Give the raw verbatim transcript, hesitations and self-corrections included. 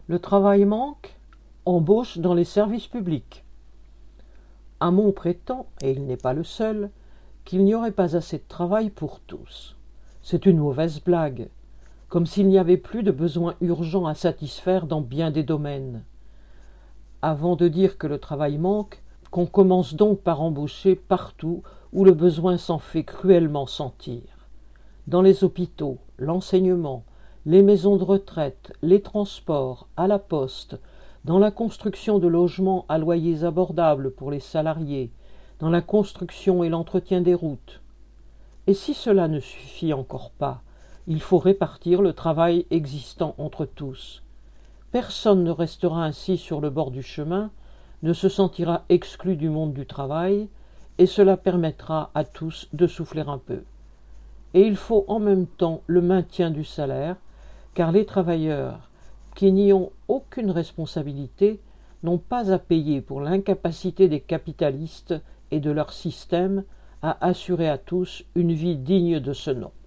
Le travail manque, embauche dans les services publics. Hamon prétend, et il n'est pas le seul, qu'il n'y aurait pas assez de travail pour tous. C'est une mauvaise blague, comme s'il n'y avait plus de besoins urgents à satisfaire dans bien des domaines. Avant de dire que le travail manque, qu'on commence donc par embaucher partout où le besoin s'en fait cruellement sentir. Dans les hôpitaux, l'enseignement, les maisons de retraite, les transports, à la poste, dans la construction de logements à loyers abordables pour les salariés, dans la construction et l'entretien des routes. Et si cela ne suffit encore pas, il faut répartir le travail existant entre tous. Personne ne restera ainsi sur le bord du chemin, ne se sentira exclu du monde du travail, et cela permettra à tous de souffler un peu. Et il faut en même temps le maintien du salaire, car les travailleurs qui n'y ont aucune responsabilité n'ont pas à payer pour l'incapacité des capitalistes et de leur système à assurer à tous une vie digne de ce nom.